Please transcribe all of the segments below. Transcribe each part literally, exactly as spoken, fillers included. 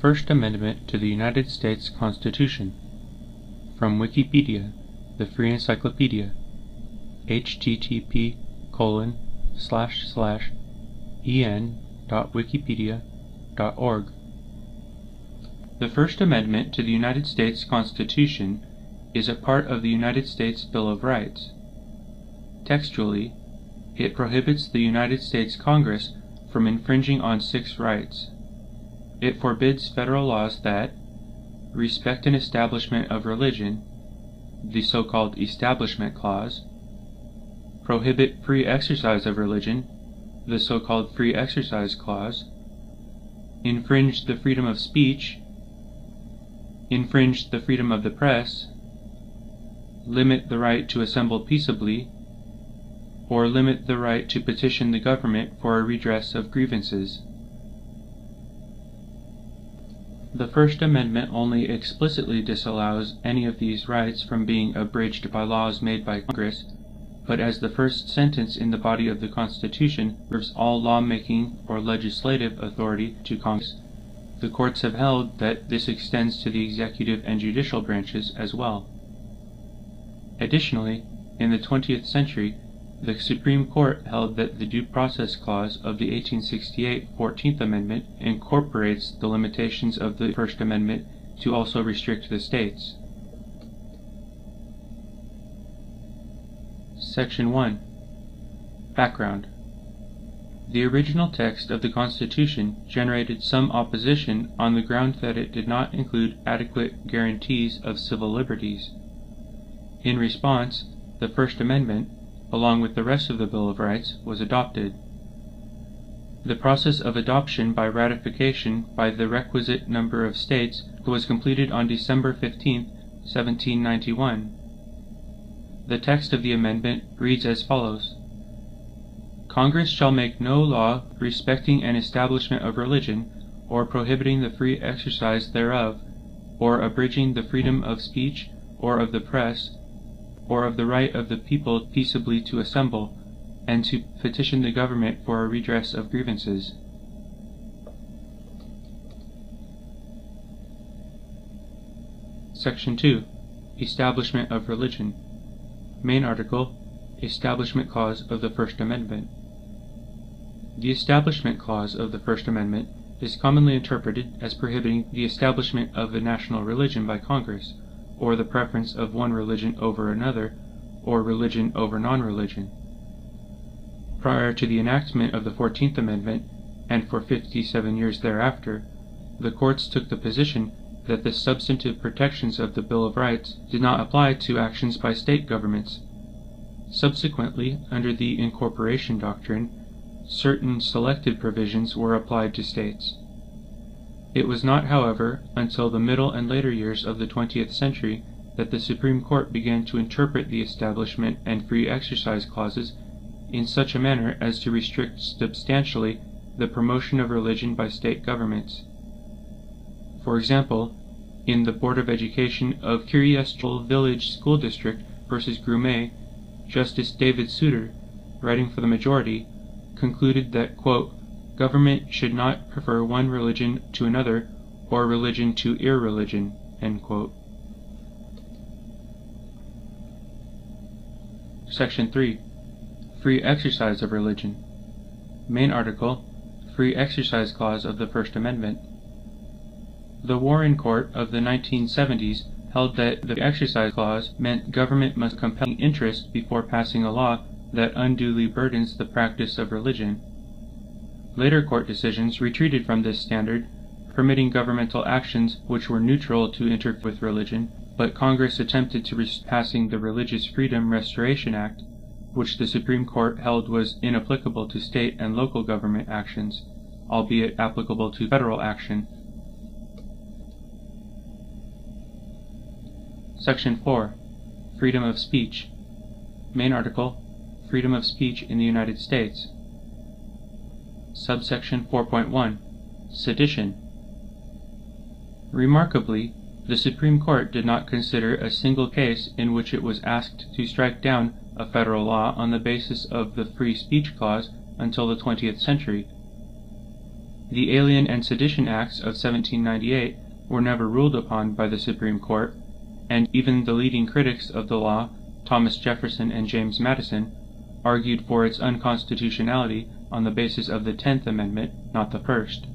First Amendment to the United States Constitution. From Wikipedia, the free encyclopedia. http colon slash slash en.wikipedia.org. The First Amendment to the United States Constitution is a part of the United States Bill of Rights. Textually, it prohibits the United States Congress from infringing on six rights. It forbids federal laws that respect an establishment of religion, the so-called Establishment Clause, prohibit free exercise of religion, the so-called Free Exercise Clause, infringe the freedom of speech, infringe the freedom of the press, limit the right to assemble peaceably, or limit the right to petition the government for a redress of grievances. The First Amendment only explicitly disallows any of these rights from being abridged by laws made by Congress, but as the first sentence in the body of the Constitution reserves all lawmaking or legislative authority to Congress, the courts have held that this extends to the executive and judicial branches as well. Additionally, in the twentieth century, the Supreme Court held that the Due Process Clause of the eighteen sixty-eight fourteenth Amendment incorporates the limitations of the First Amendment to also restrict the states. Section one. Background. The original text of the Constitution generated some opposition on the ground that it did not include adequate guarantees of civil liberties. In response, the First Amendment, along with the rest of the Bill of Rights, was adopted. The process of adoption by ratification by the requisite number of states was completed on December fifteenth, seventeen ninety-one. The text of the amendment reads as follows: Congress shall make no law respecting an establishment of religion, or prohibiting the free exercise thereof, or abridging the freedom of speech, or of the press, or of the right of the people peaceably to assemble, and to petition the government for a redress of grievances. Section two. Establishment of religion. Main article, Establishment Clause of the First Amendment. The Establishment Clause of the First Amendment is commonly interpreted as prohibiting the establishment of a national religion by Congress, or the preference of one religion over another, or religion over non-religion. Prior to the enactment of the fourteenth Amendment, and for fifty-seven years thereafter, the courts took the position that the substantive protections of the Bill of Rights did not apply to actions by state governments. Subsequently, under the incorporation doctrine, certain selected provisions were applied to states. It was not, however, until the middle and later years of the twentieth century that the Supreme Court began to interpret the Establishment and Free Exercise Clauses in such a manner as to restrict substantially the promotion of religion by state governments. For example, in the Board of Education of Kiryas Village School District versus Grumet, Justice David Souter, writing for the majority, concluded that, quote, government should not prefer one religion to another, or religion to irreligion, end quote. Section three. Free exercise of religion. Main article, Free Exercise Clause of the First Amendment. The Warren Court of the nineteen seventies held that the Exercise Clause meant government must compel interest before passing a law that unduly burdens the practice of religion. Later court decisions retreated from this standard, permitting governmental actions which were neutral to interfere with religion, but Congress attempted to resist passing the Religious Freedom Restoration Act, which the Supreme Court held was inapplicable to state and local government actions, albeit applicable to federal action. Section four. Freedom of Speech. Main article, Freedom of Speech in the United States. Subsection four point one. Sedition. Remarkably, the Supreme Court did not consider a single case in which it was asked to strike down a federal law on the basis of the Free Speech Clause until the twentieth century. The Alien and Sedition Acts of seventeen ninety-eight were never ruled upon by the Supreme Court, and even the leading critics of the law, Thomas Jefferson and James Madison, argued for its unconstitutionality on the basis of the Tenth Amendment, not the First.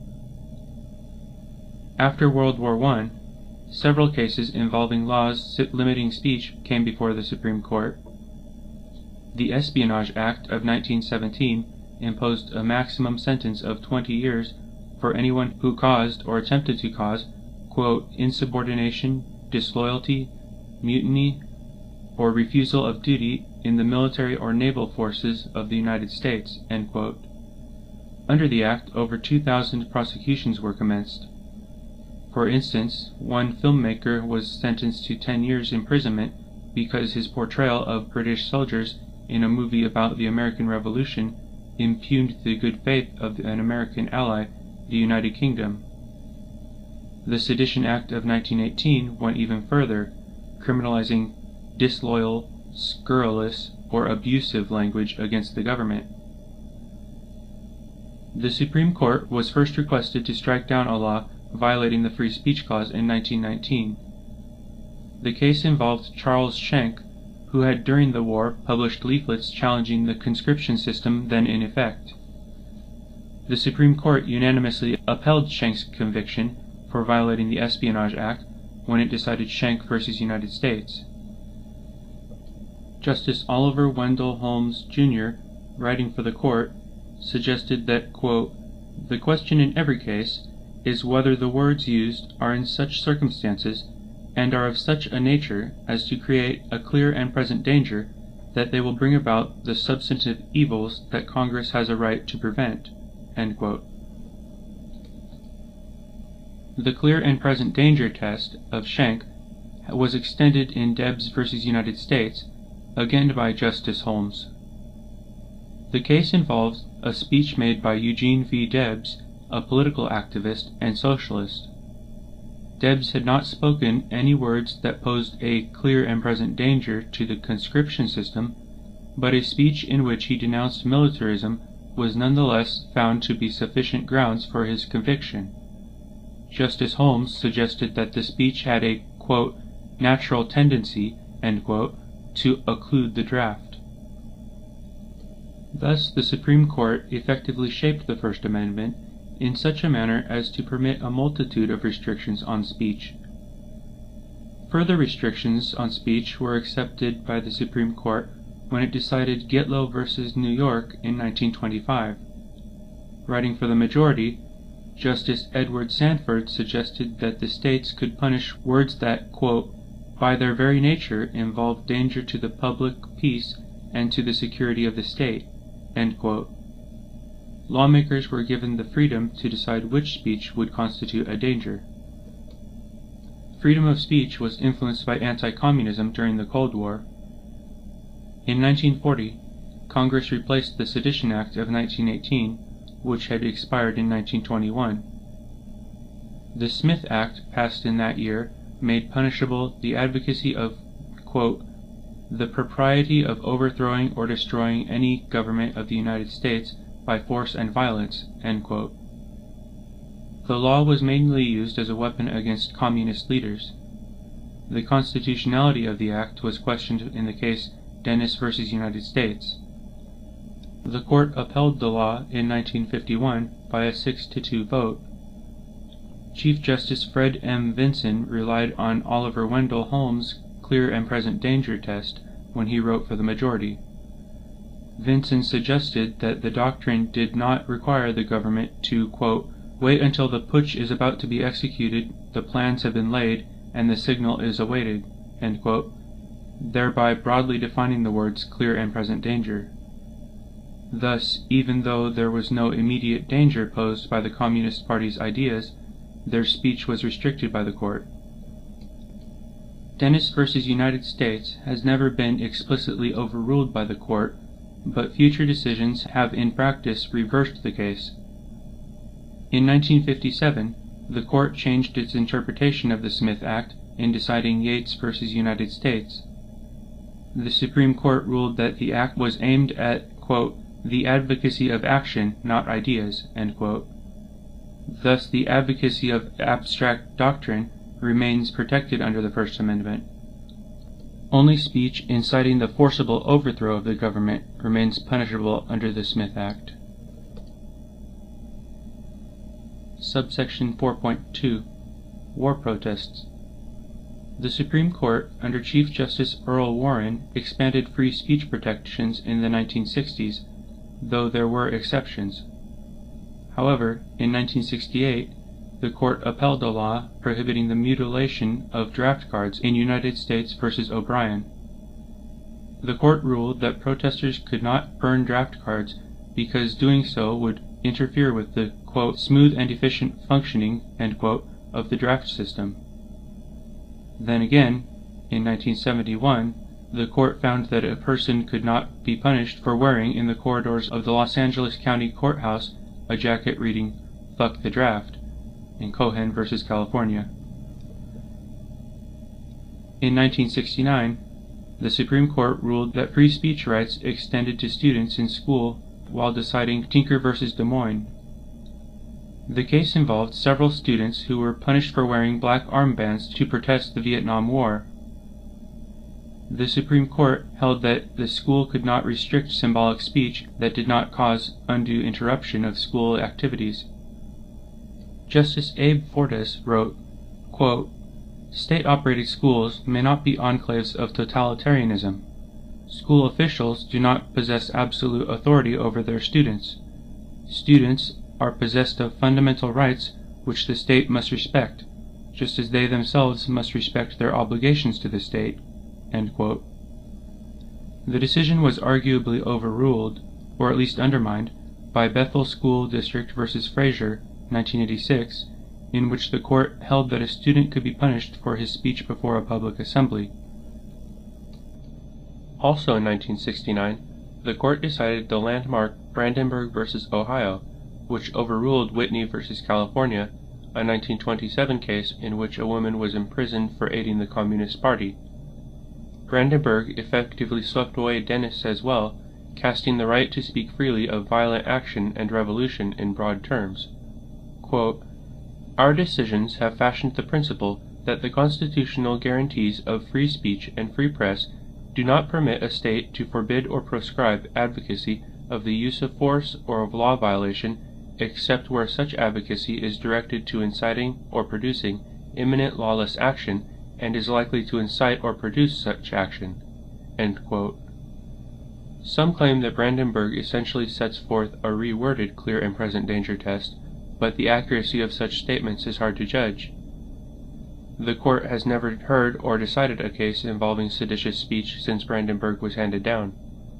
After World War One, several cases involving laws limiting speech came before the Supreme Court. The Espionage Act of nineteen seventeen imposed a maximum sentence of twenty years for anyone who caused or attempted to cause, quote, insubordination, disloyalty, mutiny, or refusal of duty in the military or naval forces of the United States, end quote. Under the Act, over two thousand prosecutions were commenced. For instance, one filmmaker was sentenced to ten years imprisonment because his portrayal of British soldiers in a movie about the American Revolution impugned the good faith of an American ally, the United Kingdom. The Sedition Act of nineteen eighteen went even further, criminalizing disloyal, scurrilous, or abusive language against the government. The Supreme Court was first requested to strike down a law violating the Free Speech Clause in nineteen nineteen. The case involved Charles Schenck, who had during the war published leaflets challenging the conscription system then in effect. The Supreme Court unanimously upheld Schenck's conviction for violating the Espionage Act when it decided Schenck versus United States. Justice Oliver Wendell Holmes, Junior, writing for the court, suggested that, quote, the question in every case is whether the words used are in such circumstances and are of such a nature as to create a clear and present danger that they will bring about the substantive evils that Congress has a right to prevent, end quote. The clear and present danger test of Schenck was extended in Debs versus United States, again by Justice Holmes. The case involves a speech made by Eugene V. Debs, a political activist and socialist. Debs had not spoken any words that posed a clear and present danger to the conscription system, but a speech in which he denounced militarism was nonetheless found to be sufficient grounds for his conviction. Justice Holmes suggested that the speech had a, quote, natural tendency, end quote, to occlude the draft. Thus, the Supreme Court effectively shaped the First Amendment in such a manner as to permit a multitude of restrictions on speech. Further restrictions on speech were accepted by the Supreme Court when it decided Gitlow versus New York in nineteen twenty-five. Writing for the majority, Justice Edward Sanford suggested that the states could punish words that, quote, by their very nature involve danger to the public peace and to the security of the state, end quote. Lawmakers were given the freedom to decide which speech would constitute a danger. Freedom of speech was influenced by anti-communism during the Cold War. In nineteen forty, Congress replaced the Sedition Act of nineteen eighteen, which had expired in nineteen twenty-one. The Smith Act, passed in that year, made punishable the advocacy of, quote, the propriety of overthrowing or destroying any government of the United States by force and violence, end quote. The law was mainly used as a weapon against communist leaders. The constitutionality of the act was questioned in the case Dennis versus United States. The court upheld the law in nineteen fifty-one by a six to two vote. Chief Justice Fred M. Vinson relied on Oliver Wendell Holmes' clear and present danger test when he wrote for the majority. Vinson suggested that the doctrine did not require the government to, quote, wait until the putsch is about to be executed, the plans have been laid, and the signal is awaited, end quote, thereby broadly defining the words clear and present danger. Thus, even though there was no immediate danger posed by the Communist Party's ideas, their speech was restricted by the court. Dennis versus United States has never been explicitly overruled by the court, but future decisions have in practice reversed the case. In nineteen fifty-seven, the court changed its interpretation of the Smith Act in deciding Yates versus United States. The Supreme Court ruled that the act was aimed at, quote, the advocacy of action, not ideas, end quote. Thus, the advocacy of abstract doctrine remains protected under the First Amendment. Only speech inciting the forcible overthrow of the government remains punishable under the Smith Act. Subsection four point two. War protests. The Supreme Court, under Chief Justice Earl Warren, expanded free speech protections in the nineteen sixties, though there were exceptions. However, in nineteen sixty-eight, the court upheld a law prohibiting the mutilation of draft cards in United States versus O'Brien. The court ruled that protesters could not burn draft cards because doing so would interfere with the, quote, smooth and efficient functioning, end quote, of the draft system. Then again, in nineteen seventy-one, the court found that a person could not be punished for wearing in the corridors of the Los Angeles County Courthouse a jacket reading, "Fuck the Draft," in Cohen versus California. In nineteen sixty-nine, the Supreme Court ruled that free speech rights extended to students in school while deciding Tinker versus Des Moines. The case involved several students who were punished for wearing black armbands to protest the Vietnam War. The Supreme Court held that the school could not restrict symbolic speech that did not cause undue interruption of school activities. Justice Abe Fortas wrote, quote, "State-operated schools may not be enclaves of totalitarianism. School officials do not possess absolute authority over their students. Students are possessed of fundamental rights which the state must respect, just as they themselves must respect their obligations to the state." End quote. The decision was arguably overruled, or at least undermined, by Bethel School District versus Frazier, nineteen eighty-six, in which the court held that a student could be punished for his speech before a public assembly. Also in nineteen sixty-nine, the court decided the landmark Brandenburg versus Ohio, which overruled Whitney versus California, a nineteen twenty-seven case in which a woman was imprisoned for aiding the Communist Party. Brandenburg effectively swept away Dennis as well, casting the right to speak freely of violent action and revolution in broad terms. Quote, "Our decisions have fashioned the principle that the constitutional guarantees of free speech and free press do not permit a state to forbid or proscribe advocacy of the use of force or of law violation except where such advocacy is directed to inciting or producing imminent lawless action and is likely to incite or produce such action." End quote. Some claim that Brandenburg essentially sets forth a reworded clear and present danger test, but the accuracy of such statements is hard to judge. The court has never heard or decided a case involving seditious speech since Brandenburg was handed down.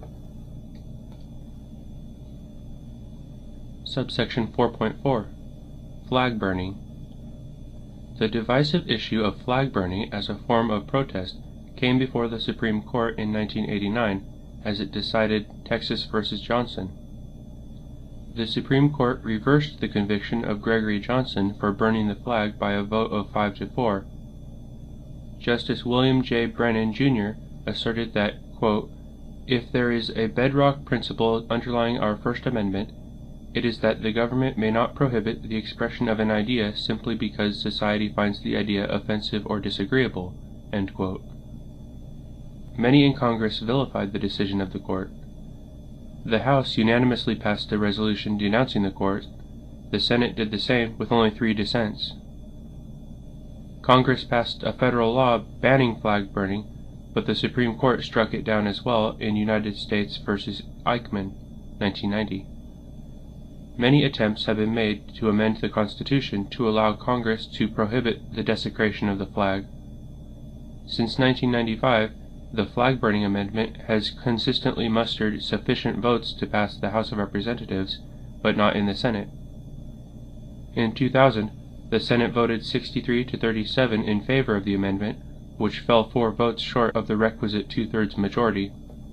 Subsection four point four. Flag burning. The divisive issue of flag burning as a form of protest came before the Supreme Court in nineteen eighty-nine as it decided Texas versus Johnson. The Supreme Court reversed the conviction of Gregory Johnson for burning the flag by a vote of five to four. Justice William J. Brennan, Junior asserted that, quote, "If there is a bedrock principle underlying our First Amendment, it is that the government may not prohibit the expression of an idea simply because society finds the idea offensive or disagreeable." End quote. Many in Congress vilified the decision of the court. The House unanimously passed a resolution denouncing the court. The Senate did the same with only three dissents. Congress passed a federal law banning flag burning, but the Supreme Court struck it down as well in United States versus Eichmann, nineteen ninety. Many attempts have been made to amend the Constitution to allow Congress to prohibit the desecration of the flag. Since nineteen ninety-five, the flag-burning amendment has consistently mustered sufficient votes to pass the House of Representatives, but not in the Senate. In two thousand, the Senate voted sixty-three to thirty-seven in favor of the amendment, which fell four votes short of the requisite two-thirds majority.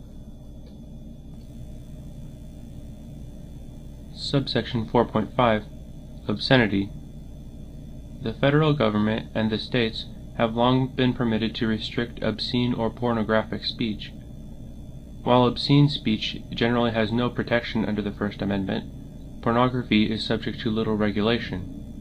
Subsection four point five. Obscenity. The federal government and the states have long been permitted to restrict obscene or pornographic speech. While obscene speech generally has no protection under the First Amendment, pornography is subject to little regulation.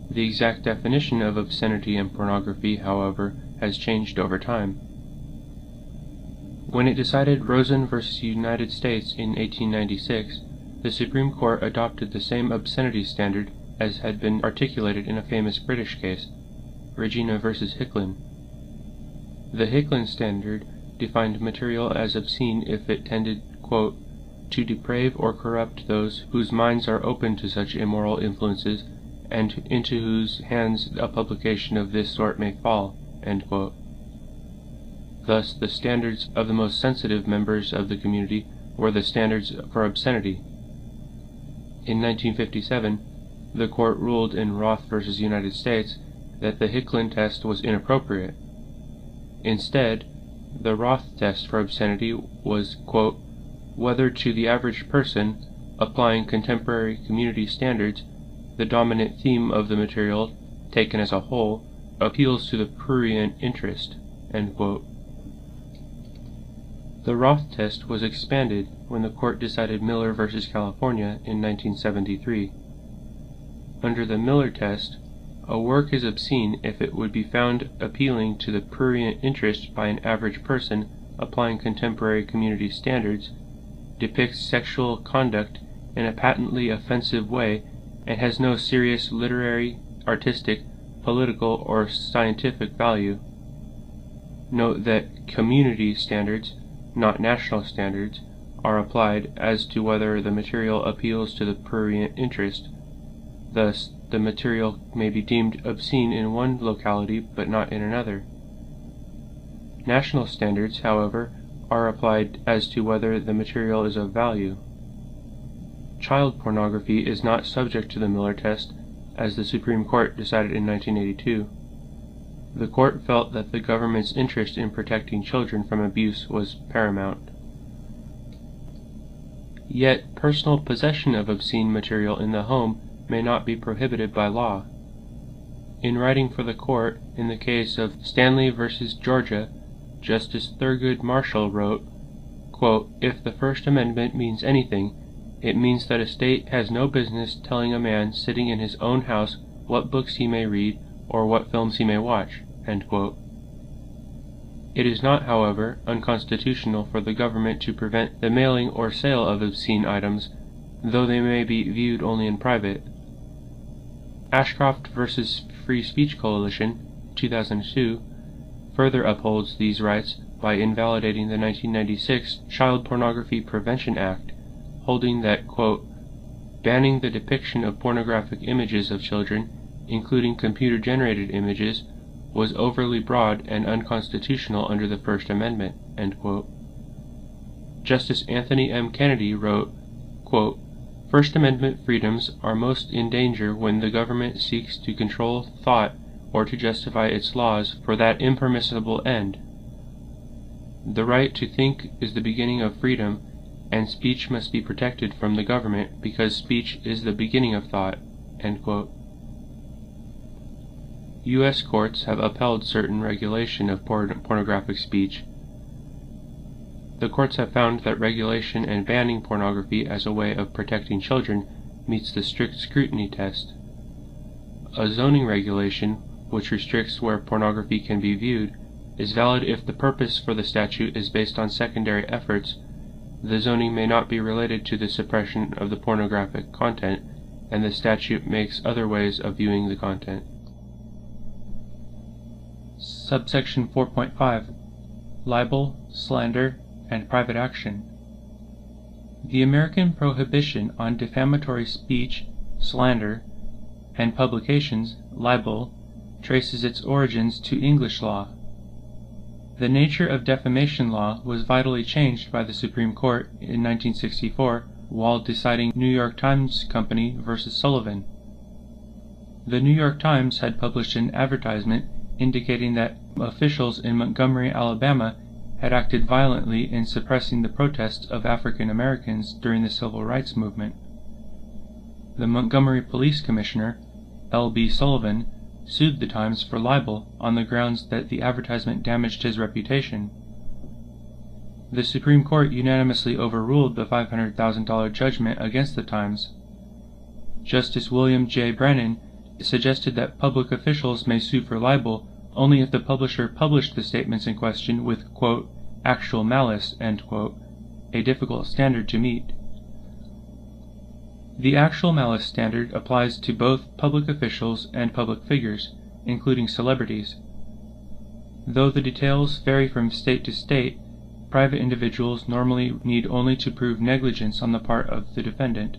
The exact definition of obscenity and pornography, however, has changed over time. When it decided Rosen versus United States in eighteen ninety-six, the Supreme Court adopted the same obscenity standard as had been articulated in a famous British case, Regina versus Hicklin. The Hicklin standard defined material as obscene if it tended, quote, to deprave or corrupt those whose minds are open to such immoral influences and into whose hands a publication of this sort may fall, end quote. Thus, the standards of the most sensitive members of the community were the standards for obscenity. In nineteen fifty-seven, the court ruled in Roth versus United States that the Hicklin test was inappropriate. Instead, the Roth test for obscenity was, quote, whether to the average person, applying contemporary community standards, the dominant theme of the material, taken as a whole, appeals to the prurient interest, end quote. The Roth test was expanded when the court decided Miller versus California in nineteen seventy-three. Under the Miller test, a work is obscene if it would be found appealing to the prurient interest by an average person applying contemporary community standards, depicts sexual conduct in a patently offensive way, and has no serious literary, artistic, political, or scientific value. Note that community standards, not national standards, are applied as to whether the material appeals to the prurient interest. Thus, the material may be deemed obscene in one locality but not in another. National standards, however, are applied as to whether the material is of value. Child pornography is not subject to the Miller test, as the Supreme Court decided in nineteen eighty-two. The court felt that the government's interest in protecting children from abuse was paramount. Yet, personal possession of obscene material in the home may not be prohibited by law. In writing for the court in the case of Stanley versus Georgia, Justice Thurgood Marshall wrote, quote, if the First Amendment means anything, it means that a state has no business telling a man sitting in his own house what books he may read or what films he may watch, end quote. It is not, however, unconstitutional for the government to prevent the mailing or sale of obscene items, though they may be viewed only in private. Ashcroft versus Free Speech Coalition, two thousand two, further upholds these rights by invalidating the nineteen ninety-six Child Pornography Prevention Act, holding that, quote, banning the depiction of pornographic images of children, including computer-generated images, was overly broad and unconstitutional under the First Amendment, end quote. Justice Anthony M. Kennedy wrote, quote, First Amendment freedoms are most in danger when the government seeks to control thought or to justify its laws for that impermissible end. The right to think is the beginning of freedom, and speech must be protected from the government because speech is the beginning of thought, end quote. U S courts have upheld certain regulation of porn pornographic speech. The courts have found that regulation and banning pornography as a way of protecting children meets the strict scrutiny test. A zoning regulation, which restricts where pornography can be viewed, is valid if the purpose for the statute is based on secondary efforts. The zoning may not be related to the suppression of the pornographic content, and the statute makes other ways of viewing the content. Subsection four point five. Libel, slander, and private action. The American prohibition on defamatory speech, slander, and publications, libel, traces its origins to English law. The nature of defamation law was vitally changed by the Supreme Court in nineteen sixty-four while deciding New York Times Company versus Sullivan. The New York Times had published an advertisement indicating that officials in Montgomery, Alabama, had acted violently in suppressing the protests of African Americans during the Civil Rights Movement. The Montgomery Police Commissioner, L B Sullivan, sued the Times for libel on the grounds that the advertisement damaged his reputation. The Supreme Court unanimously overruled the five hundred thousand dollar judgment against the Times. Justice William J. Brennan suggested that public officials may sue for libel only if the publisher published the statements in question with, quote, actual malice, end quote, a difficult standard to meet. The actual malice standard applies to both public officials and public figures, including celebrities. Though the details vary from state to state, private individuals normally need only to prove negligence on the part of the defendant.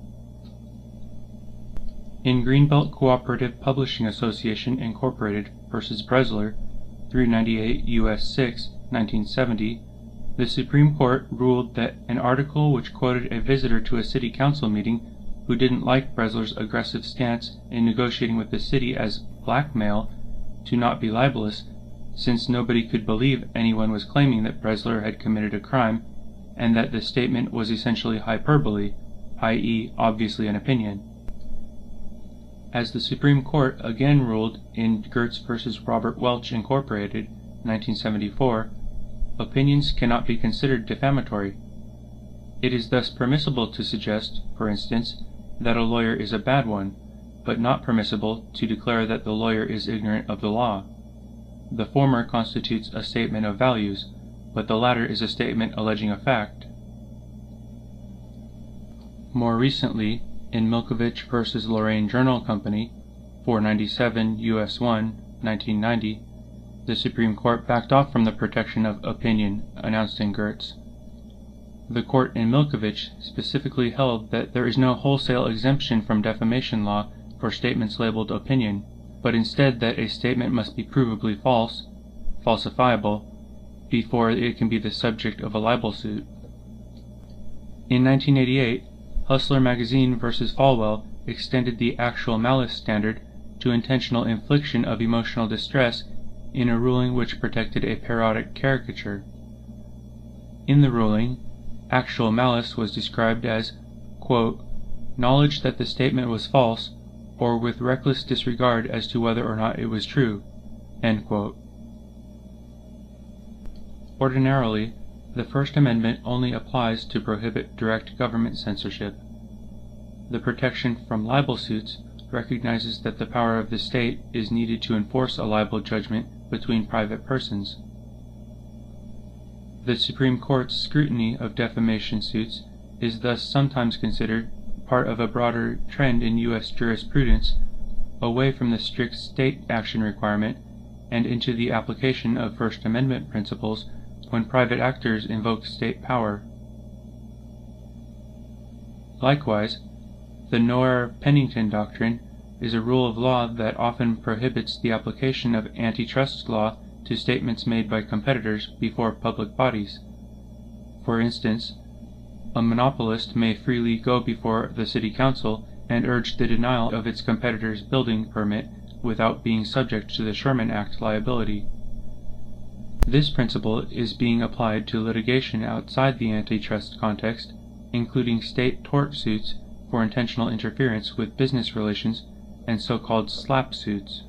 In Greenbelt Cooperative Publishing Association Incorporated versus Bresler, three ninety-eight U S six, nineteen seventy, the Supreme Court ruled that an article which quoted a visitor to a city council meeting who didn't like Bresler's aggressive stance in negotiating with the city as blackmail to not be libelous, since nobody could believe anyone was claiming that Bresler had committed a crime, and that the statement was essentially hyperbole, that is obviously an opinion. As the Supreme Court again ruled in Gertz versus Robert Welch Incorporated, nineteen seventy-four, opinions cannot be considered defamatory. It is thus permissible to suggest, for instance, that a lawyer is a bad one, but not permissible to declare that the lawyer is ignorant of the law. The former constitutes a statement of values, but the latter is a statement alleging a fact. More recently, in Milkovich versus Lorraine Journal Company, four ninety-seven U S one, nineteen ninety, the Supreme Court backed off from the protection of opinion announced in Gertz. The court in Milkovich specifically held that there is no wholesale exemption from defamation law for statements labeled opinion, but instead that a statement must be provably false, falsifiable, before it can be the subject of a libel suit. In nineteen eighty-eight, Hustler Magazine versus Falwell extended the actual malice standard to intentional infliction of emotional distress in a ruling which protected a parodic caricature. In the ruling, actual malice was described as, quote, knowledge that the statement was false, or with reckless disregard as to whether or not it was true, end quote. Ordinarily, the First Amendment only applies to prohibit direct government censorship. The protection from libel suits recognizes that the power of the state is needed to enforce a libel judgment between private persons. The Supreme Court's scrutiny of defamation suits is thus sometimes considered part of a broader trend in U S jurisprudence away from the strict state action requirement and into the application of First Amendment principles when private actors invoke state power. Likewise, the Noerr-Pennington doctrine is a rule of law that often prohibits the application of antitrust law to statements made by competitors before public bodies. For instance, a monopolist may freely go before the city council and urge the denial of its competitor's building permit without being subject to the Sherman Act liability. This principle is being applied to litigation outside the antitrust context, including state tort suits for intentional interference with business relations and so-called SLAPP suits.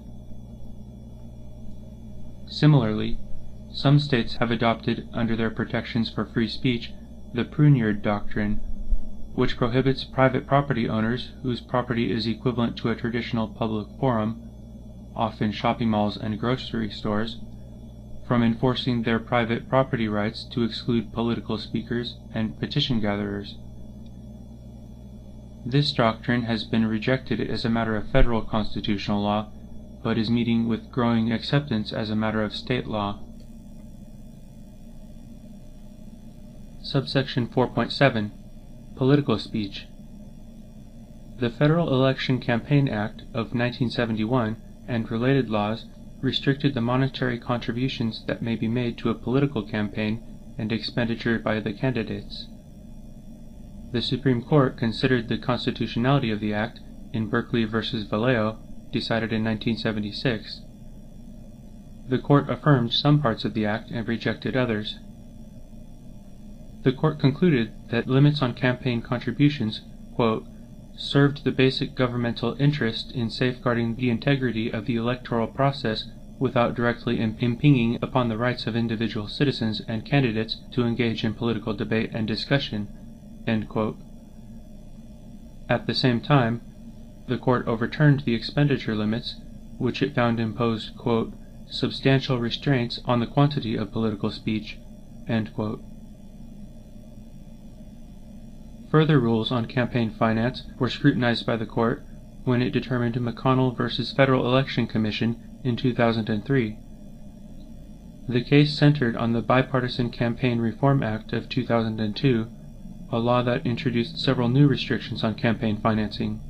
Similarly, some states have adopted under their protections for free speech the Prunier doctrine, which prohibits private property owners whose property is equivalent to a traditional public forum, often shopping malls and grocery stores, from enforcing their private property rights to exclude political speakers and petition gatherers. This doctrine has been rejected as a matter of federal constitutional law, but is meeting with growing acceptance as a matter of state law. Subsection four point seven. Political speech. The Federal Election Campaign Act of nineteen seventy-one and related laws restricted the monetary contributions that may be made to a political campaign and expenditure by the candidates. The Supreme Court considered the constitutionality of the act in Berkeley versus Vallejo, decided in nineteen seventy-six. The court affirmed some parts of the act and rejected others. The court concluded that limits on campaign contributions, quote, served the basic governmental interest in safeguarding the integrity of the electoral process without directly impinging upon the rights of individual citizens and candidates to engage in political debate and discussion, end quote. At the same time, the court overturned the expenditure limits, which it found imposed, quote, substantial restraints on the quantity of political speech, end quote. Further rules on campaign finance were scrutinized by the court when it determined McConnell versus Federal Election Commission in two thousand three. The case centered on the Bipartisan Campaign Reform Act of two thousand two, a law that introduced several new restrictions on campaign financing.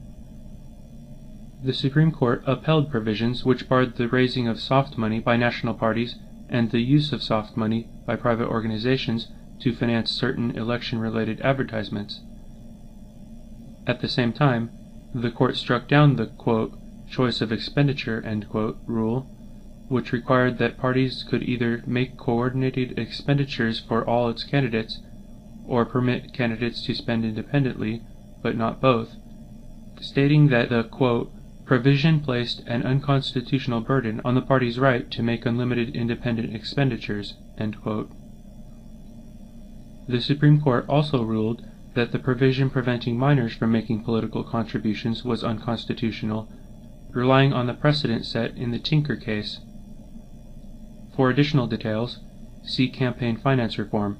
The Supreme Court upheld provisions which barred the raising of soft money by national parties and the use of soft money by private organizations to finance certain election-related advertisements. At the same time, the court struck down the, quote, choice of expenditure, end quote, rule, which required that parties could either make coordinated expenditures for all its candidates or permit candidates to spend independently, but not both, stating that the, quote, provision placed an unconstitutional burden on the party's right to make unlimited independent expenditures, end quote. The Supreme Court also ruled that the provision preventing minors from making political contributions was unconstitutional, relying on the precedent set in the Tinker case. For additional details, see Campaign Finance Reform.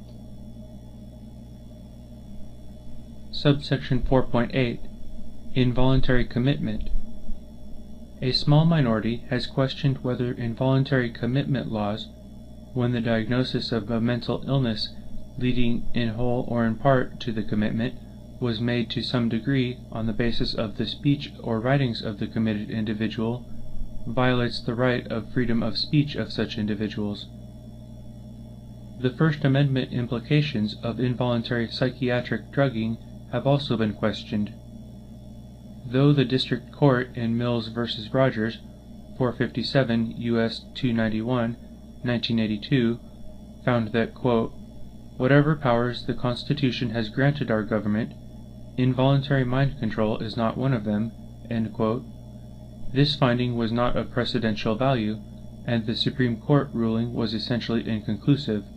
Subsection four point eight. Involuntary Commitment. A small minority has questioned whether involuntary commitment laws, when the diagnosis of a mental illness leading in whole or in part to the commitment was made to some degree on the basis of the speech or writings of the committed individual, violates the right of freedom of speech of such individuals. The First Amendment implications of involuntary psychiatric drugging have also been questioned. Though the District Court in Mills versus Rogers, four fifty-seven U S two ninety-one, nineteen eighty-two, found that, quote, whatever powers the Constitution has granted our government, involuntary mind control is not one of them, end quote, this finding was not of precedential value, and the Supreme Court ruling was essentially inconclusive.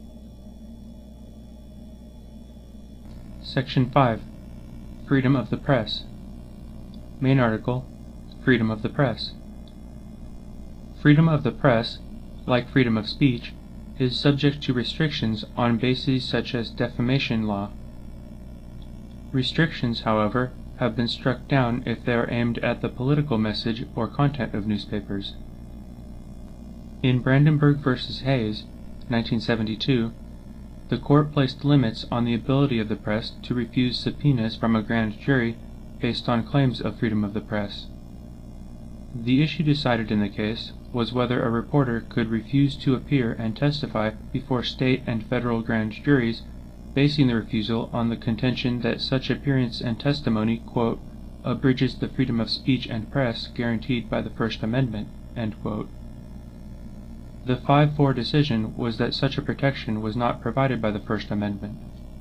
Section five. Freedom of the Press. Main article, Freedom of the Press. Freedom of the press, like freedom of speech, is subject to restrictions on bases such as defamation law. Restrictions, however, have been struck down if they are aimed at the political message or content of newspapers. In Brandenburg versus Hayes, nineteen seventy-two, the court placed limits on the ability of the press to refuse subpoenas from a grand jury based on claims of freedom of the press. The issue decided in the case was whether a reporter could refuse to appear and testify before state and federal grand juries, basing the refusal on the contention that such appearance and testimony, quote, abridges the freedom of speech and press guaranteed by the First Amendment, end quote. The five four decision was that such a protection was not provided by the First Amendment.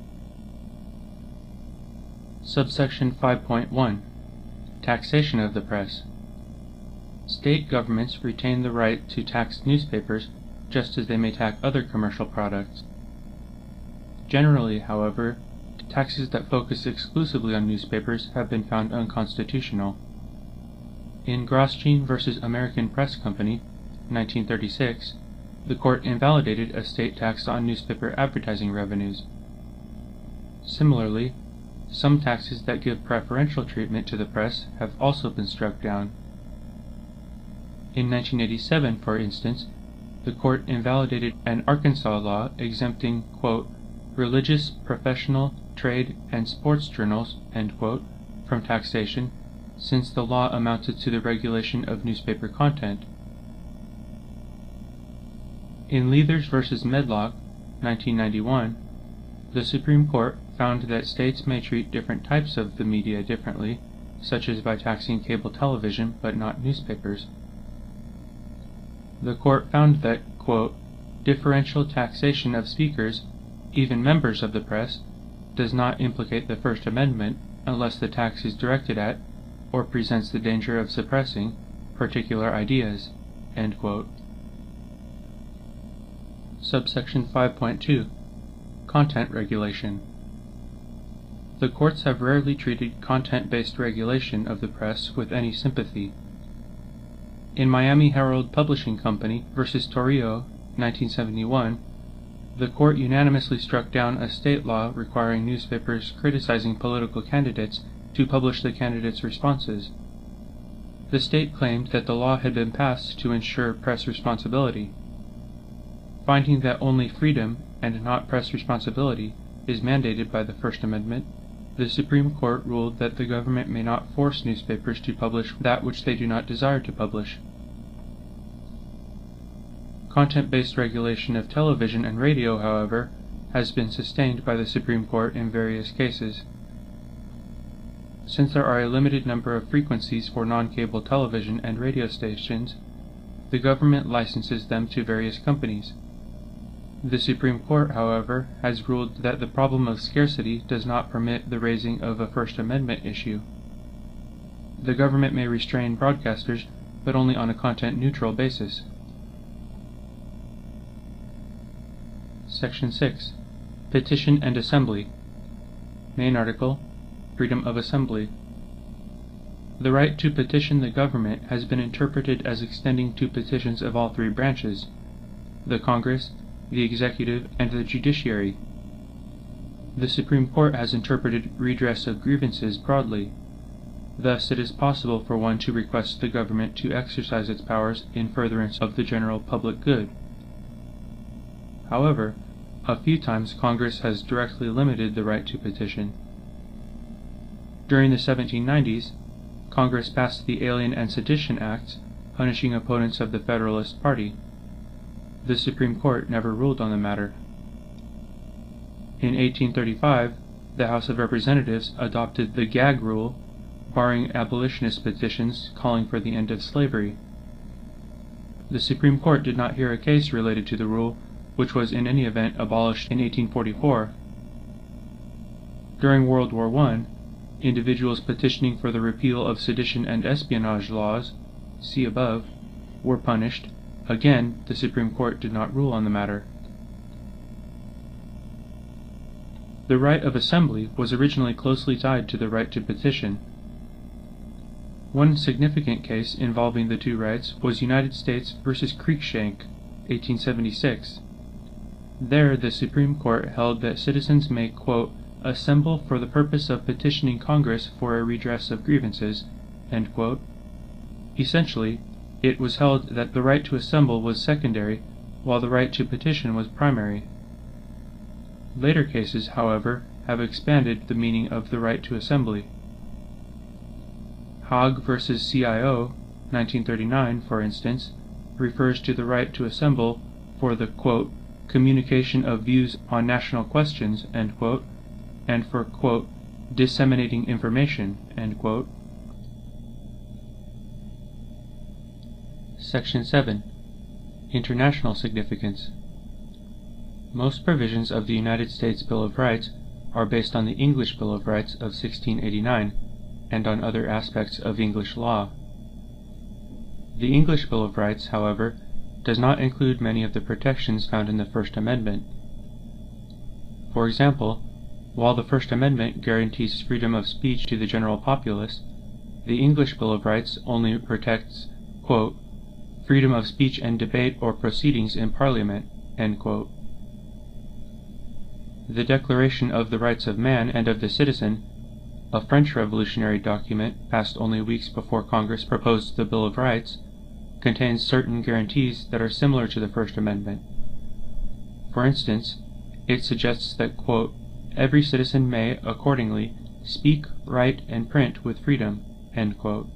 Subsection five point one. Taxation of the press. State governments retain the right to tax newspapers just as they may tax other commercial products. Generally, however, taxes that focus exclusively on newspapers have been found unconstitutional. In Grosjean versus American Press Company, nineteen thirty-six, the court invalidated a state tax on newspaper advertising revenues. Similarly, some taxes that give preferential treatment to the press have also been struck down. In nineteen eighty-seven, for instance, the court invalidated an Arkansas law exempting, quote, religious, professional, trade, and sports journals, end quote, from taxation, since the law amounted to the regulation of newspaper content. In Leathers versus Medlock, nineteen ninety-one, the Supreme Court found that states may treat different types of the media differently, such as by taxing cable television but not newspapers. The court found that, quote, differential taxation of speakers, even members of the press, does not implicate the First Amendment unless the tax is directed at, or presents the danger of suppressing, particular ideas, end quote. Subsection five point two. Content regulation. the courts have rarely treated content-based regulation of the press with any sympathy. In Miami Herald Publishing Company versus Torrio, nineteen seventy-one, the court unanimously struck down a state law requiring newspapers criticizing political candidates to publish the candidates' responses. The state claimed that the law had been passed to ensure press responsibility. Finding that only freedom and not press responsibility is mandated by the First Amendment, the Supreme Court ruled that the government may not force newspapers to publish that which they do not desire to publish. Content-based regulation of television and radio, however, has been sustained by the Supreme Court in various cases. Since there are a limited number of frequencies for non-cable television and radio stations, the government licenses them to various companies. The Supreme Court, however, has ruled that the problem of scarcity does not permit the raising of a First Amendment issue. The government may restrain broadcasters, but only on a content-neutral basis. Section six. Petition and Assembly. Main article: Freedom of Assembly. The right to petition the government has been interpreted as extending to petitions of all three branches: the Congress, the executive, and the judiciary. The Supreme Court has interpreted redress of grievances broadly. Thus it is possible for one to request the government to exercise its powers in furtherance of the general public good. However, a few times Congress has directly limited the right to petition. During the seventeen nineties, Congress passed the Alien and Sedition Acts, punishing opponents of the Federalist Party. The Supreme Court never ruled on the matter. In eighteen thirty-five, the House of Representatives adopted the gag rule, barring abolitionist petitions calling for the end of slavery. The Supreme Court did not hear a case related to the rule, which was in any event abolished in eighteen forty-four. During World War One, individuals petitioning for the repeal of sedition and espionage laws, see above, were punished. Again, the Supreme Court did not rule on the matter. The right of assembly was originally closely tied to the right to petition. One significant case involving the two rights was United States versus Cruikshank, eighteen seventy-six. There, the Supreme Court held that citizens may, quote, assemble for the purpose of petitioning Congress for a redress of grievances, end quote. Essentially, it was held that the right to assemble was secondary, while the right to petition was primary. Later cases, however, have expanded the meaning of the right to assembly. Haag versus C I O, nineteen thirty-nine, for instance, refers to the right to assemble for the, quote, communication of views on national questions, end quote, and for, quote, disseminating information, end quote. Section seven. International Significance. Most provisions of the United States Bill of Rights are based on the English Bill of Rights of sixteen eighty-nine and on other aspects of English law. The English Bill of Rights, however, does not include many of the protections found in the First Amendment. For example, while the First Amendment guarantees freedom of speech to the general populace, the English Bill of Rights only protects, quote, freedom of speech and debate or proceedings in Parliament, end quote. The Declaration of the Rights of Man and of the Citizen, a French revolutionary document passed only weeks before Congress proposed the Bill of Rights, contains certain guarantees that are similar to the First Amendment. For instance, it suggests that, quote, every citizen may, accordingly, speak, write, and print with freedom, end quote.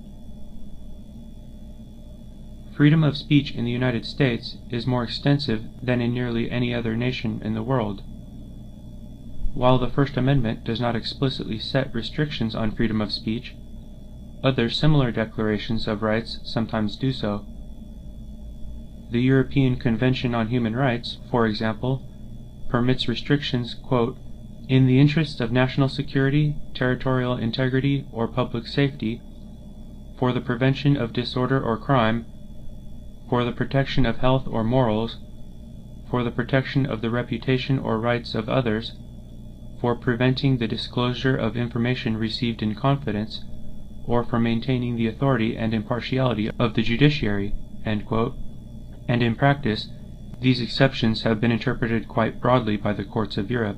Freedom of speech in the United States is more extensive than in nearly any other nation in the world. While the First Amendment does not explicitly set restrictions on freedom of speech, other similar declarations of rights sometimes do so. The European Convention on Human Rights, for example, permits restrictions, quote, in the interests of national security, territorial integrity, or public safety, for the prevention of disorder or crime, for the protection of health or morals, for the protection of the reputation or rights of others, for preventing the disclosure of information received in confidence, or for maintaining the authority and impartiality of the judiciary," end quote, and in practice, these exceptions have been interpreted quite broadly by the courts of Europe.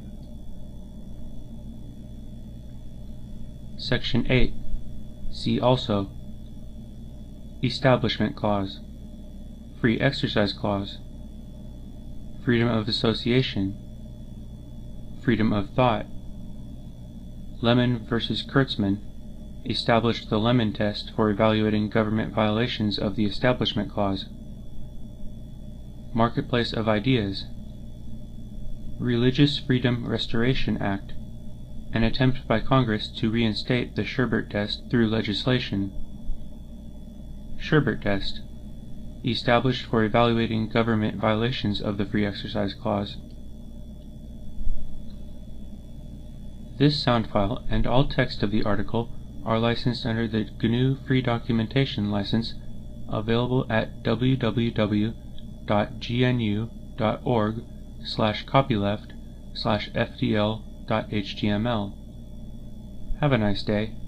Section eight. See also: Establishment Clause, Free Exercise Clause, Freedom of Association, Freedom of Thought. Lemon versus Kurtzman established the Lemon test for evaluating government violations of the Establishment Clause. Marketplace of Ideas, Religious Freedom Restoration Act, an attempt by Congress to reinstate the Sherbert test through legislation. Sherbert test, established for evaluating government violations of the Free Exercise Clause. This sound file and all text of the article are licensed under the G N U Free Documentation License, available at w w w dot g n u dot org slash copyleft slash f d l dot h t m l. Have a nice day.